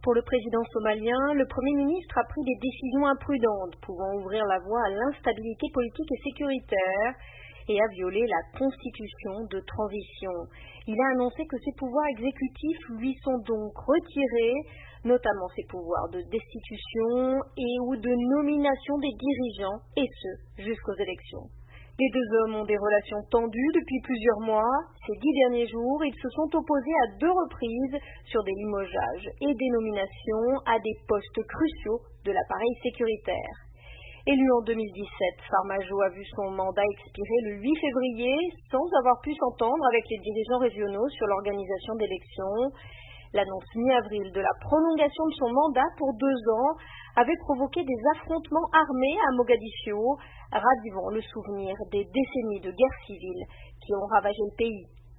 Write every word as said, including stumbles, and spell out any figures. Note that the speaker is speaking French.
Pour le président somalien, le Premier ministre a pris des décisions imprudentes pouvant ouvrir la voie à l'instabilité politique et sécuritaire et a violé la constitution de transition. Il a annoncé que ses pouvoirs exécutifs lui sont donc retirés, notamment ses pouvoirs de destitution et ou de nomination des dirigeants, et ce, jusqu'aux élections. Les deux hommes ont des relations tendues depuis plusieurs mois. Ces dix derniers jours, ils se sont opposés à deux reprises sur des limogeages et des nominations à des postes cruciaux de l'appareil sécuritaire. Élu en deux mille dix-sept, Farmajo a vu son mandat expirer le huit février sans avoir pu s'entendre avec les dirigeants régionaux sur l'organisation d'élections. L'annonce mi-avril de la prolongation de son mandat pour deux ans avait provoqué des affrontements armés à Mogadiscio, ravivant le souvenir des décennies de guerre civile qui ont ravagé le pays.